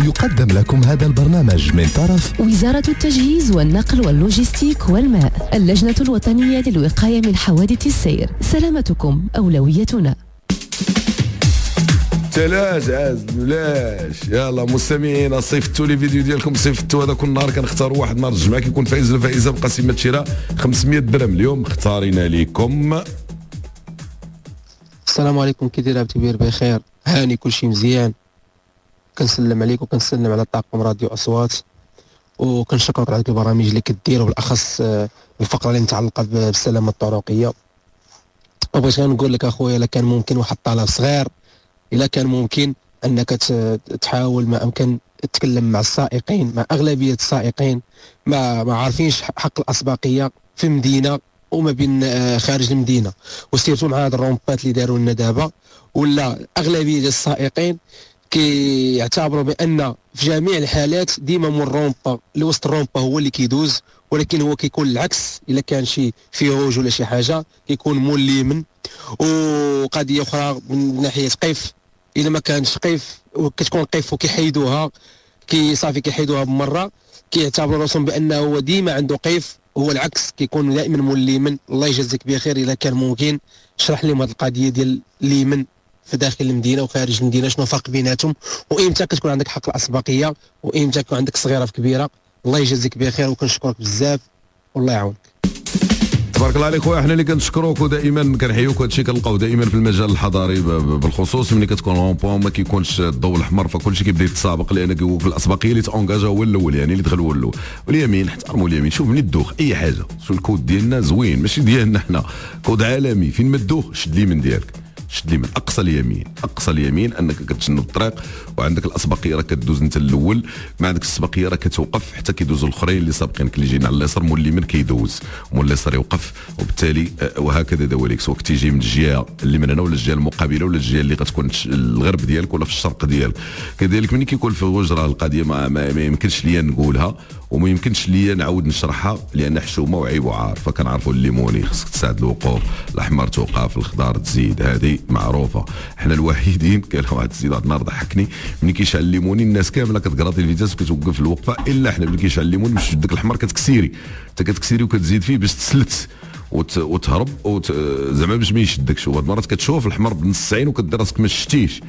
يقدم لكم هذا البرنامج من طرف وزارة التجهيز والنقل واللوجستيك والماء، اللجنة الوطنية للوقاية من حوادث السير. سلامتكم أولويتنا. بلاش يلا مستمعين، صيفطوا لي فيديو ديالكم، صيفطوا هذا كل نهار كنختاروا واحد نهار الجمعه كيكون فايز ولا فائزه بقسيمه شراء 500 درهم. اليوم اختارينا لكم. السلام عليكم، كي داير عبد بخير؟ هاني كلشي مزيان. كنسلم عليك وكنسلم على طاقم راديو اصوات، وكنشكرك على البرامج اللي كديروا، بالاخص الفقره اللي متعلقه بالسلامه الطرقيه. وبغيت نقول لك اخويا، الا كان ممكن واحد الطلب صغير، الا كان ممكن انك تحاول ما امكن تتكلم مع السائقين، مع اغلبيه السائقين ما عارفينش حق الاسبقيه في المدينه وما بين خارج المدينه، وسيرتو مع هاد الرومبات اللي داروا لنا دابا، ولا اغلبيه ديال السائقين كيعتبروا بان في جميع الحالات ديما من الرومبا لوسط الرومبا هو اللي كيدوز، ولكن هو كيكون العكس. الا كان شي فيروج ولا شي حاجه كيكون مول اليمين. وقضيه اخرى من ناحيه قيف، الا ما كانش قيف كتكون قيف وكيحيدوها صافي كيحيدوها بمره، كيعتبروا راسهم بانه هو ديما عنده قيف، هو العكس كيكون دائما مول اليمين. الله يجازيك بخير، الا كان ممكن شرح لهم هذه القضيه ديال اليمين في داخل المدينه وخارج المدينه، شنو الفرق بيناتهم، وامتى كتكون عندك حق الاسبقيه وامتى كتكون عندك صغيره في كبيره. الله يجازيك بخير وكنشكرك بزاف والله يعاونك. تبارك الله عليك خويا، احنا اللي كنشكروك ودائما كنحيوك. هادشي كنلقاو دائما في المجال الحضاري بالخصوص ملي كتكون رومبون ما كيكونش الضوء الاحمر، فكلشي كيبدا يتسابق، لان في الاسبقيه اللي تونجاجا هو الاول، يعني اللي دخل هو الاول. واليمين احترموا اليمين، شوف ملي تدوخ اي حاجه، شوف الكود ديالنا زوين ماشي ديالنا حنا، كود عالمي، فين ما تدوخ شد اليمين ديالك، شد لي من اقصى اليمين، اقصى اليمين انك كتشنو الطريق، وعندك الاسبقيه راه كدوز انت الاول، ما عندك السبقيه راه كتوقف حتى كيدوزوا الاخرين اللي سابقينك، اللي جايين على اليسار مول اليمين كيدوز، مول اليسار يوقف، وبالتالي وهكذا دواليك، سواء تيجي من الجهه اللي من هنا ولا الجهه المقابله ولا الجهه اللي غتكون الغرب ديالك ولا في الشرق ديالك. كذلك ملي كيكون في الوجه راه القضيه ما يمكنش ليا نقولها وما يمكنش ليا نعاود نشرحها، لان حشومه وعيب وعار. فكنعرفوا الليموني خصك تساعد الوقوف، الاحمر توقف، الخضار تزيد، هذه معروفه. حنا الوحيدين كان واحد السيد واحد النهار ضحكني، ملي كيشعل الليموني الناس كامله كتقراطي الفيتاس وكتوقف الوقفه، الا حنا ملي كيشعل الليمون باش داك الاحمر كتكسيري، انت كتكسيري وكتزيد فيه باش تسلت وتهرب زعما باش ما يشدكش. وبعض المرات كتشوف الاحمر بنص عين وكدير راسك ما شتيش.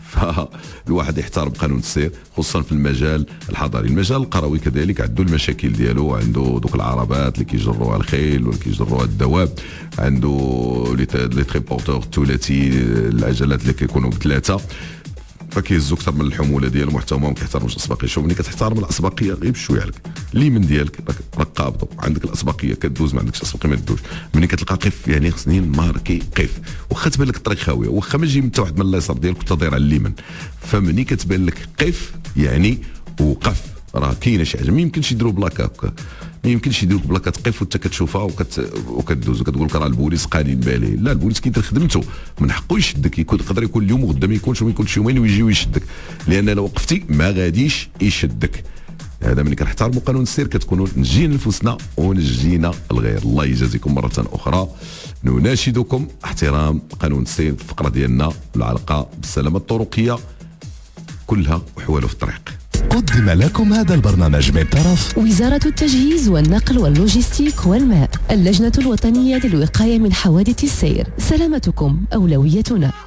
فالواحد يحترم قانون السير خصوصا في المجال الحضاري. المجال القروي كذلك عنده المشاكل ديالو، عنده دوك العربات اللي كيجروها الخيل ولا كيجروها الدواب، عنده لي تريبورتور الثلاثي، العجلات اللي كيكونوا بثلاثه، فكيهزوا اكثر من الحموله ديالهم وحتى هما ما كيحترموش الاسبقيه. شوف ملي كتحترم الاسبقيه غير بشويه عليك، اليمين ديالك راك قابضو، عندك الاسبقيه كدوز، ما عندكش الاسبقيه ما تدوش. ملي كتلقى قف يعني خصني ماركي قف، واخا تبان لك الطريق خاويه، واخا ما تجي من واحد من اليسار ديالك وانت داير على اليمين، فمني كتبان لك قف يعني وقف، راه كاينه شي حاجه. ما يمكنش يديروا بلاكا، ما يمكنش يديروك بلاكا تقف وانت كتشوفها وكتدوز وكتقول لك راه البوليس قانين بالي. لا، البوليس كيدير خدمته، من حقه يشدك، يقدر يكون اليوم وغدا ما يكونش، وما يكونش يومين ويجي ويشدك، لان لو وقفتي ما غاديش يشدك. هذا ملي كنحترموا قانون السير كتكونوا نجي نفوسنا ونجينا الغير. الله يجازيكم مره اخرى، نناشدكم احترام قانون السير. الفقره ديالنا العلاقه بالسلامه الطرقيه كلها وحواله في الطريق. قدم لكم هذا البرنامج من طرف وزارة التجهيز والنقل واللوجستيك والماء، اللجنة الوطنية للوقاية من حوادث السير. سلامتكم أولويتنا.